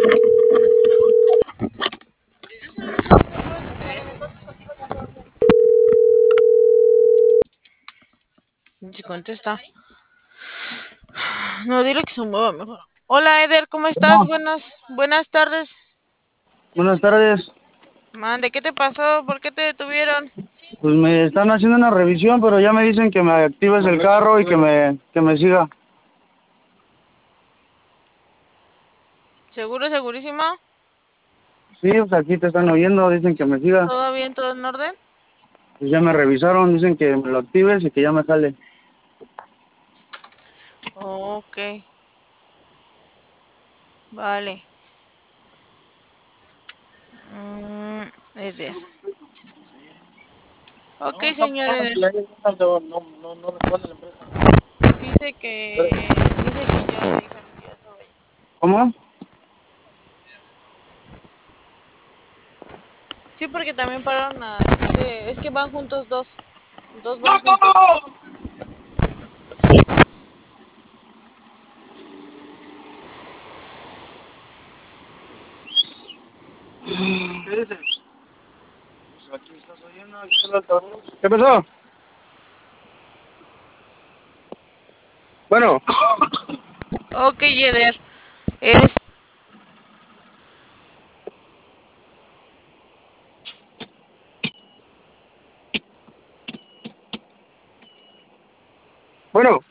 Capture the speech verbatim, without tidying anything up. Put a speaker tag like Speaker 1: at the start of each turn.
Speaker 1: Si contesta. No, dile que se mueva mejor. Hola, Eder, ¿cómo estás?
Speaker 2: No,
Speaker 1: Buenas, buenas tardes.
Speaker 2: buenas tardes.
Speaker 1: Mande, ¿qué te pasó? ¿Por qué te detuvieron?
Speaker 2: Pues me están haciendo una revisión, pero ya me dicen que me actives el carro y que me, que me siga.
Speaker 1: ¿Seguro, segurísimo?
Speaker 2: Sí, pues aquí te están oyendo, dicen que me siga.
Speaker 1: ¿Todo bien, todo en orden?
Speaker 2: Pues ya me revisaron, dicen que me lo actives y que ya me jale.
Speaker 1: Ok, vale. Mm, Eder. Ok,
Speaker 2: No, está
Speaker 1: señor
Speaker 2: pasando
Speaker 1: Eder.
Speaker 2: que la gente no, no, no, no responde la empresa.
Speaker 1: Dice que, dice que ya le dijeron que ya se vaya.
Speaker 2: ¿Cómo?
Speaker 1: Sí, porque también pararon a este, es que van juntos dos, dos van juntos.
Speaker 2: ¿Qué dices? Pues aquí estás oyendo, aquí está el altavoz. ¿Qué pasó? Bueno,
Speaker 1: Ok, Eder. Es,
Speaker 2: bueno.